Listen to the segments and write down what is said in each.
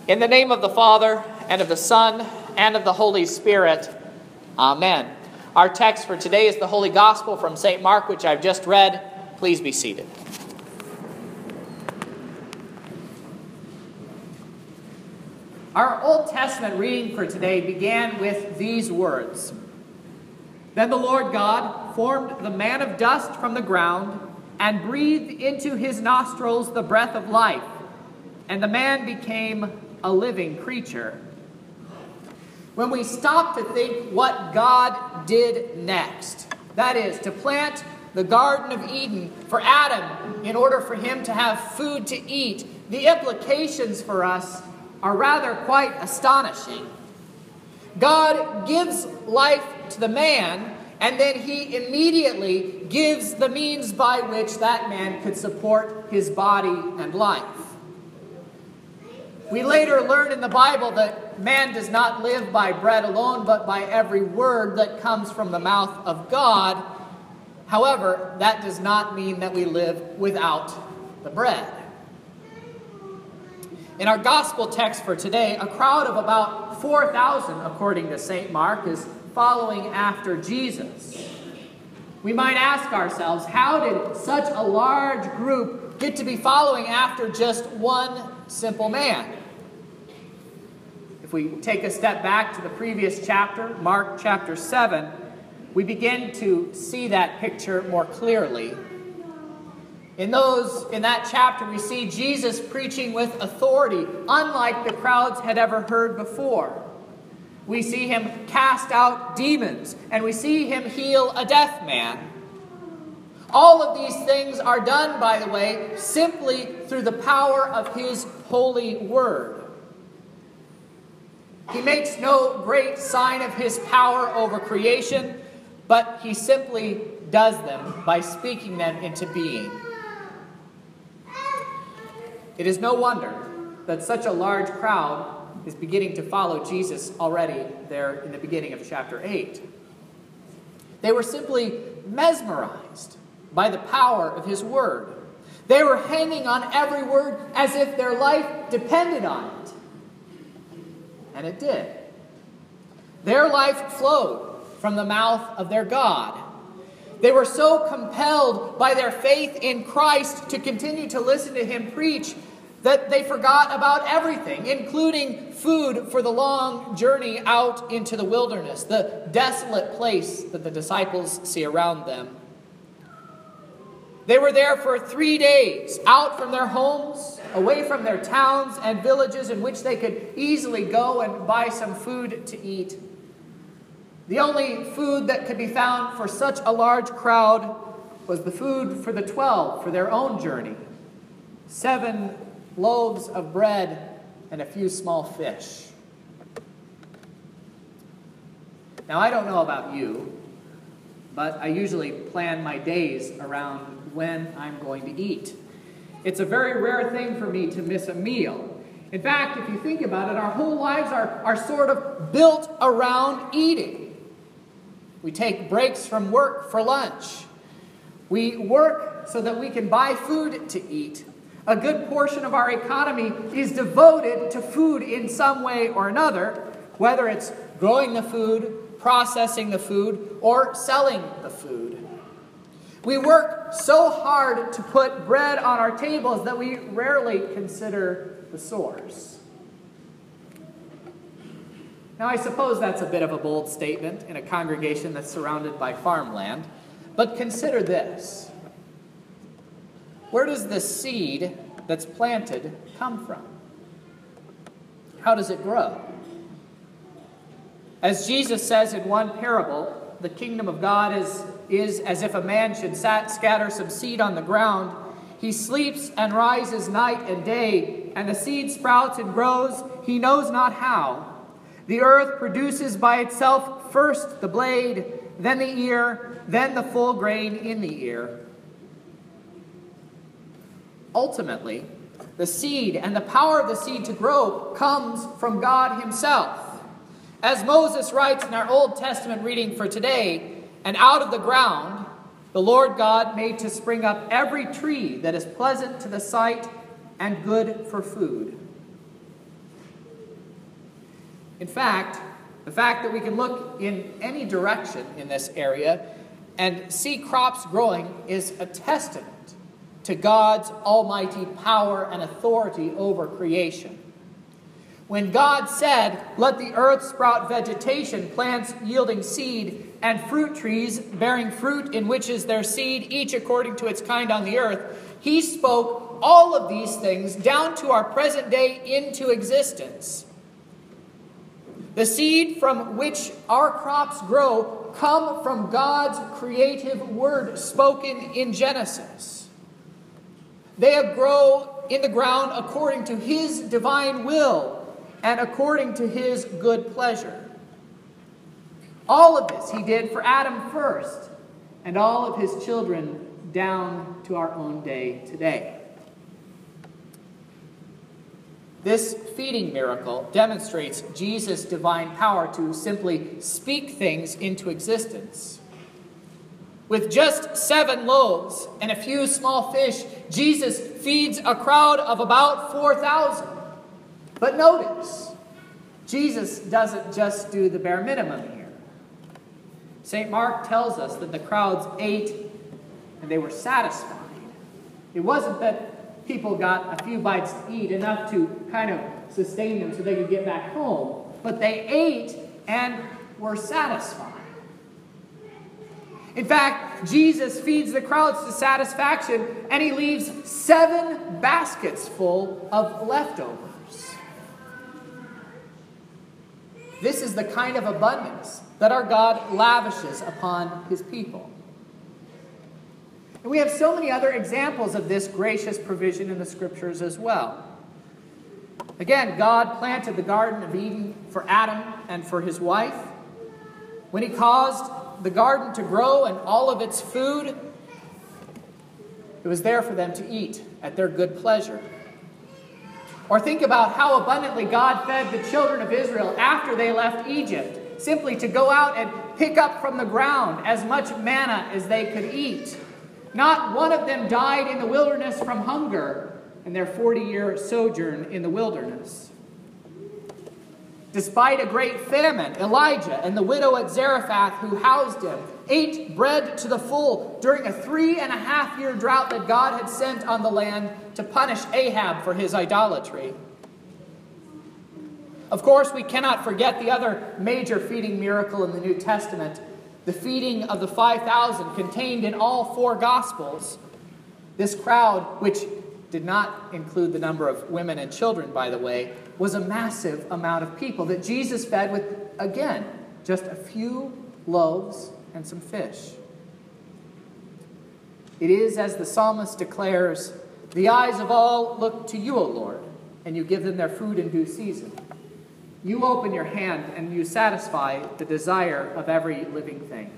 In the name of the Father, and of the Son, and of the Holy Spirit. Amen. Our text for today is the Holy Gospel from St. Mark, which I've just read. Please be seated. Our Old Testament reading for today began with these words. Then the Lord God formed the man of dust from the ground and breathed into his nostrils the breath of life, and the man became a living creature. When we stop to think what God did next, that is, to plant the Garden of Eden for Adam in order for him to have food to eat, the implications for us are rather quite astonishing. God gives life to the man, and then he immediately gives the means by which that man could support his body and life. We later learn in the Bible that man does not live by bread alone, but by every word that comes from the mouth of God. However, that does not mean that we live without the bread. In our gospel text for today, a crowd of about 4,000, according to St. Mark, is following after Jesus. We might ask ourselves, how did such a large group get to be following after just one simple man? If we take a step back to the previous chapter, Mark chapter 7, we begin to see that picture more clearly. In that chapter, we see Jesus preaching with authority, unlike the crowds had ever heard before. We see him cast out demons, and we see him heal a deaf man. All of these things are done, by the way, simply through the power of his holy word. He makes no great sign of his power over creation, but he simply does them by speaking them into being. It is no wonder that such a large crowd is beginning to follow Jesus already there in the beginning of chapter 8. They were simply mesmerized by the power of his word. They were hanging on every word as if their life depended on it. And it did. Their life flowed from the mouth of their God. They were so compelled by their faith in Christ to continue to listen to him preach that they forgot about everything, including food for the long journey out into the wilderness, the desolate place that the disciples see around them. They were there for 3 days, out from their homes, away from their towns and villages in which they could easily go and buy some food to eat. The only food that could be found for such a large crowd was the food for the 12 for their own journey. 7 loaves of bread and a few small fish. Now, I don't know about you, but I usually plan my days around when I'm going to eat. It's a very rare thing for me to miss a meal. In fact, if you think about it, our whole lives are sort of built around eating. We take breaks from work for lunch. We work so that we can buy food to eat. A good portion of our economy is devoted to food in some way or another, whether it's growing the food, processing the food, or selling the food. We work so hard to put bread on our tables that we rarely consider the source. Now, I suppose that's a bit of a bold statement in a congregation that's surrounded by farmland, but consider this. Where does the seed that's planted come from? How does it grow? As Jesus says in one parable, the kingdom of God is as if a man should scatter some seed on the ground. He sleeps and rises night and day, and the seed sprouts and grows, he knows not how. The earth produces by itself first the blade, then the ear, then the full grain in the ear. Ultimately, the seed and the power of the seed to grow comes from God himself. As Moses writes in our Old Testament reading for today, and out of the ground the Lord God made to spring up every tree that is pleasant to the sight and good for food. In fact, the fact that we can look in any direction in this area and see crops growing is a testament to God's almighty power and authority over creation. When God said, "Let the earth sprout vegetation, plants yielding seed, and fruit trees bearing fruit in which is their seed, each according to its kind on the earth," he spoke all of these things down to our present day into existence. The seed from which our crops grow come from God's creative word spoken in Genesis. They grow in the ground according to his divine will and according to his good pleasure. All of this he did for Adam first, and all of his children down to our own day today. This feeding miracle demonstrates Jesus' divine power to simply speak things into existence. With just 7 loaves and a few small fish, Jesus feeds a crowd of about 4,000. But notice, Jesus doesn't just do the bare minimum here. St. Mark tells us that the crowds ate and they were satisfied. It wasn't that people got a few bites to eat, enough to kind of sustain them so they could get back home, but they ate and were satisfied. In fact, Jesus feeds the crowds to satisfaction, and he leaves 7 baskets full of leftovers. This is the kind of abundance that our God lavishes upon his people. And we have so many other examples of this gracious provision in the Scriptures as well. Again, God planted the Garden of Eden for Adam and for his wife. When he caused the garden to grow and all of its food, it was there for them to eat at their good pleasure. Or think about how abundantly God fed the children of Israel after they left Egypt, simply to go out and pick up from the ground as much manna as they could eat. Not one of them died in the wilderness from hunger in their 40-year sojourn in the wilderness. Despite a great famine, Elijah and the widow at Zarephath who housed him ate bread to the full during a 3.5-year drought that God had sent on the land to punish Ahab for his idolatry. Of course, we cannot forget the other major feeding miracle in the New Testament, the feeding of the 5,000 contained in all 4 Gospels. This crowd, which did not include the number of women and children, by the way, was a massive amount of people that Jesus fed with, again, just a few loaves and some fish. It is, as the psalmist declares, "The eyes of all look to you, O Lord, and you give them their food in due season. You open your hand and you satisfy the desire of every living thing."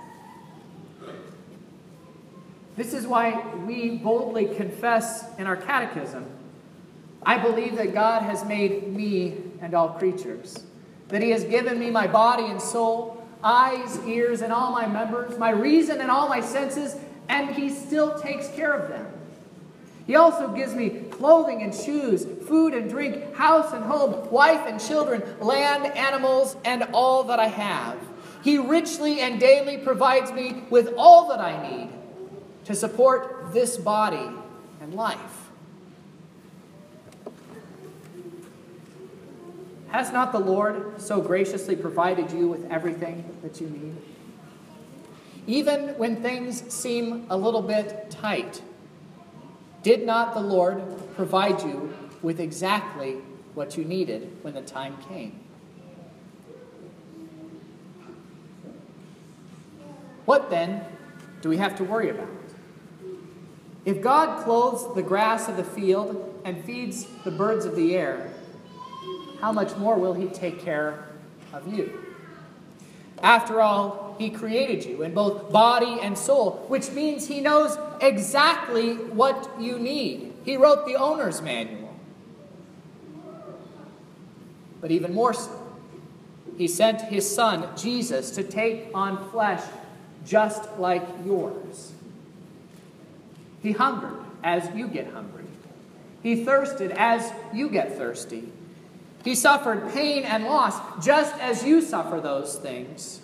This is why we boldly confess in our catechism, "I believe that God has made me and all creatures, that he has given me my body and soul, eyes, ears, and all my members, my reason and all my senses, and he still takes care of them. He also gives me clothing and shoes, food and drink, house and home, wife and children, land, animals, and all that I have. He richly and daily provides me with all that I need to support this body and life." Has not the Lord so graciously provided you with everything that you need? Even when things seem a little bit tight, did not the Lord provide you with exactly what you needed when the time came? What then do we have to worry about? If God clothes the grass of the field and feeds the birds of the air, how much more will he take care of you? After all, he created you in both body and soul, which means he knows exactly what you need. He wrote the owner's manual. But even more so, he sent his son, Jesus, to take on flesh just like yours. He hungered as you get hungry. He thirsted as you get thirsty. He suffered pain and loss just as you suffer those things.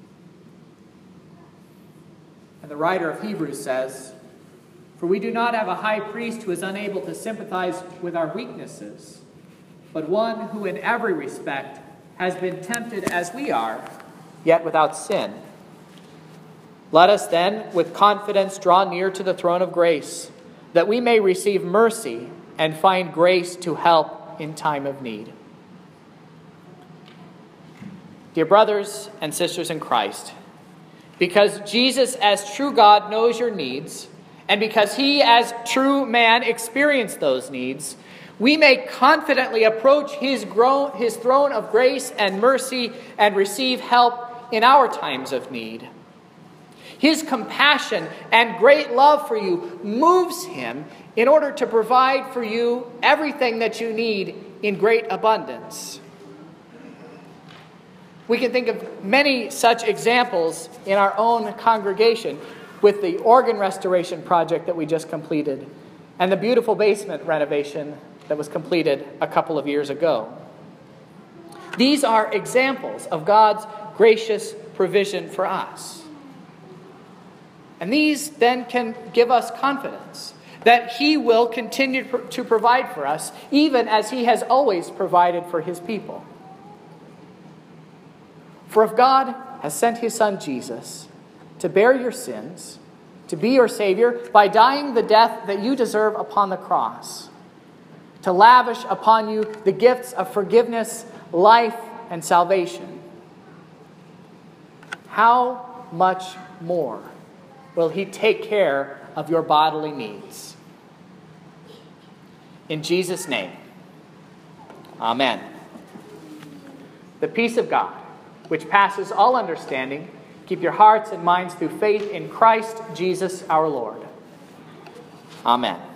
And the writer of Hebrews says, "For we do not have a high priest who is unable to sympathize with our weaknesses, but one who in every respect has been tempted as we are, yet without sin. Let us then, with confidence, draw near to the throne of grace, that we may receive mercy and find grace to help in time of need." Dear brothers and sisters in Christ, because Jesus as true God knows your needs, and because he as true man experienced those needs, we may confidently approach his throne of grace and mercy and receive help in our times of need. His compassion and great love for you moves him in order to provide for you everything that you need in great abundance. We can think of many such examples in our own congregation with the organ restoration project that we just completed and the beautiful basement renovation that was completed a couple of years ago. These are examples of God's gracious provision for us. And these then can give us confidence that he will continue to provide for us, even as he has always provided for his people. For if God has sent his Son Jesus to bear your sins, to be your Savior, by dying the death that you deserve upon the cross, to lavish upon you the gifts of forgiveness, life, and salvation, how much more will he take care of your bodily needs? In Jesus' name, amen. The peace of God, which passes all understanding, keep your hearts and minds through faith in Christ Jesus our Lord. Amen.